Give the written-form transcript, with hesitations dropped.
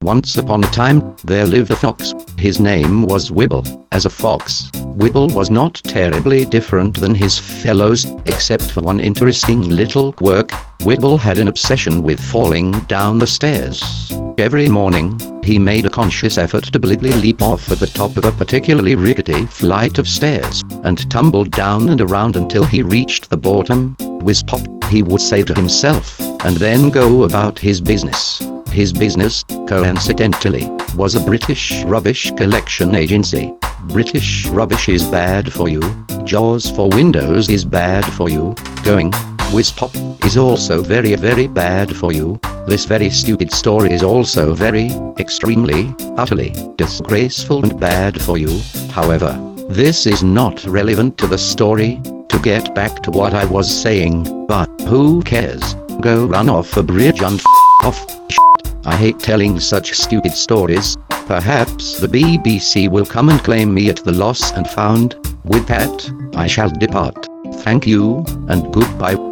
Once upon a time, there lived a fox. His name was Wibble. As a fox, Wibble was not terribly different than his fellows, except for one interesting little quirk. Wibble had an obsession with falling down the stairs. Every morning, he made a conscious effort to blithely leap off at the top of a particularly rickety flight of stairs, and tumbled down and around until he reached the bottom. Whiz pop, he would say to himself, and then go about his business. His business, coincidentally, was a British rubbish collection agency. British rubbish is bad for you. Jaws for Windows is bad for you. Going whiz pop is also very bad for you. This very stupid story is also very, extremely, utterly, disgraceful and bad for you. However, this is not relevant to the story. To get back to what I was saying, but who cares? Go run off a bridge and off. I hate telling such stupid stories. Perhaps the BBC will come and claim me at the lost and found. With that, I shall depart. Thank you, and goodbye.